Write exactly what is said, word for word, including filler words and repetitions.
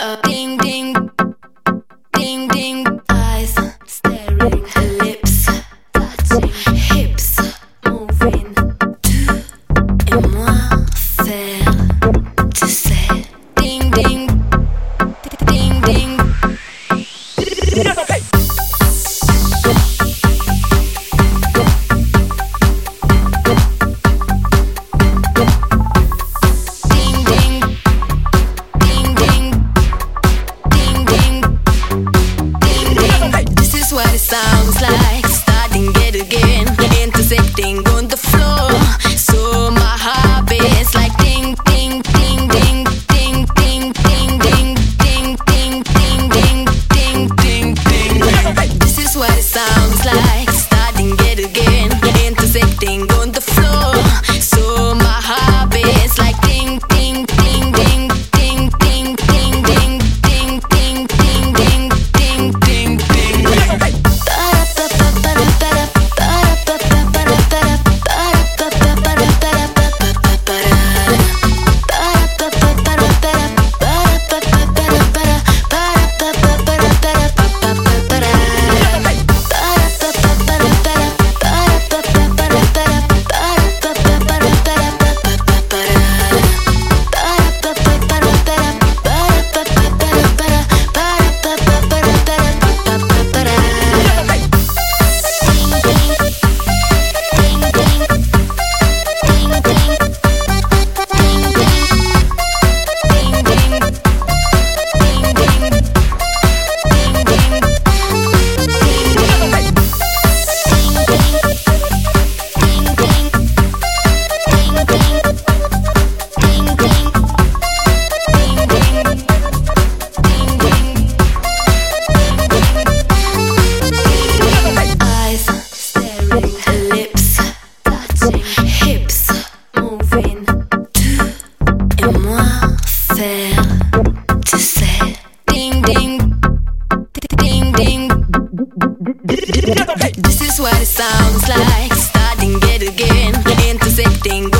Ding ding, ding ding. Eyes staring, lips touching, hips moving. Tu et moi faire, tu sais. Ding ding, ding ding. Sounds like starting it again, intersecting on the floor. So my heart beats like ding ding ding ding ding ding ding ding ding ding ding ding ding ding ding. This is what it sounds like starting it again, intersecting on the floor. So my heart beats like ding ding ding ding ding ding ding ding ding ding ding ding ding ding ding. This is what it sounds like starting it again, intersecting.